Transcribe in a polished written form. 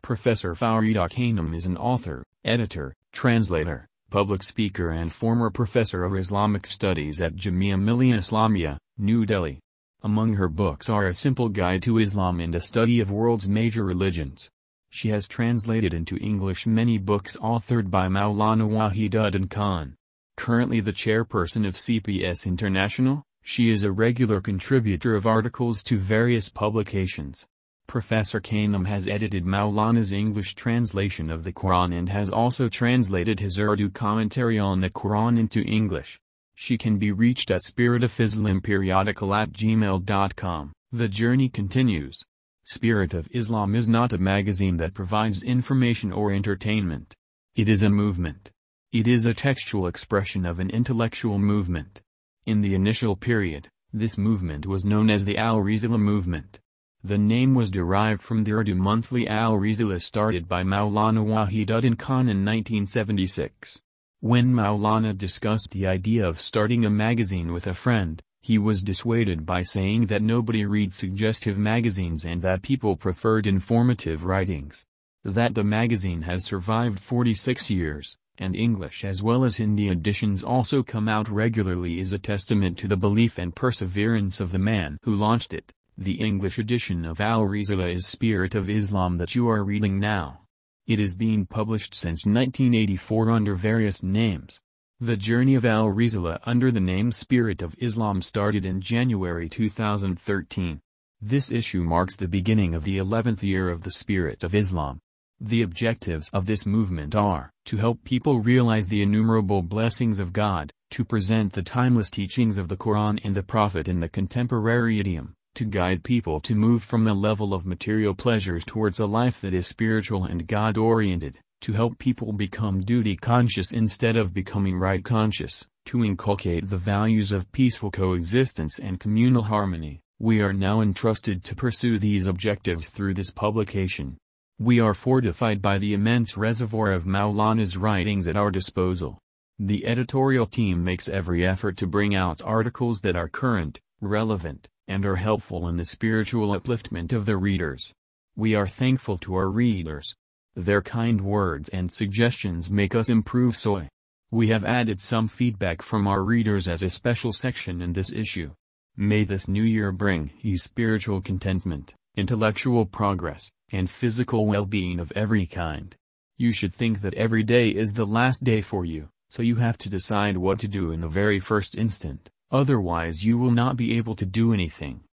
Professor Farida Kainam is an author, editor, translator, public speaker and former professor of Islamic studies at Jamia Millia Islamia, New Delhi. Among her books are A Simple Guide to Islam and A Study of World's Major Religions. She has translated into English many books authored by Maulana Wahiduddin Khan. Currently the chairperson of CPS International, she is a regular contributor of articles to various publications. Professor Kainam has edited Maulana's English translation of the Quran and has also translated his Urdu commentary on the Quran into English. She can be reached at spiritofislam@gmail.com. The journey continues. Spirit of Islam is not a magazine that provides information or entertainment. It is a movement. It is a textual expression of an intellectual movement. In the initial period, this movement was known as the Al-Risala movement. The name was derived from the Urdu monthly Al-Risala started by Maulana Wahiduddin Khan in 1976. When Maulana discussed the idea of starting a magazine with a friend, he was dissuaded by saying that nobody reads suggestive magazines and that people preferred informative writings. That the magazine has survived 46 years, and English as well as Hindi editions also come out regularly is a testament to the belief and perseverance of the man who launched it. The English edition of Al-Risala is Spirit of Islam that you are reading now. It is being published since 1984 under various names. The journey of Al-Risala under the name Spirit of Islam started in January 2013. This issue marks the beginning of the 11th year of the Spirit of Islam. The objectives of this movement are to help people realize the innumerable blessings of God, to present the timeless teachings of the Quran and the Prophet in the contemporary idiom, to guide people to move from the level of material pleasures towards a life that is spiritual and God-oriented, to help people become duty-conscious instead of becoming right-conscious, to inculcate the values of peaceful coexistence and communal harmony. We are now entrusted to pursue these objectives through this publication. We are fortified by the immense reservoir of Maulana's writings at our disposal. The editorial team makes every effort to bring out articles that are current, relevant, and are helpful in the spiritual upliftment of the readers. We are thankful to our readers. Their kind words and suggestions make us improve SOI. We have added some feedback from our readers as a special section in this issue. May this new year bring you spiritual contentment, intellectual progress, and physical well-being of every kind. You should think that every day is the last day for you, so you have to decide what to do in the very first instant. Otherwise you will not be able to do anything.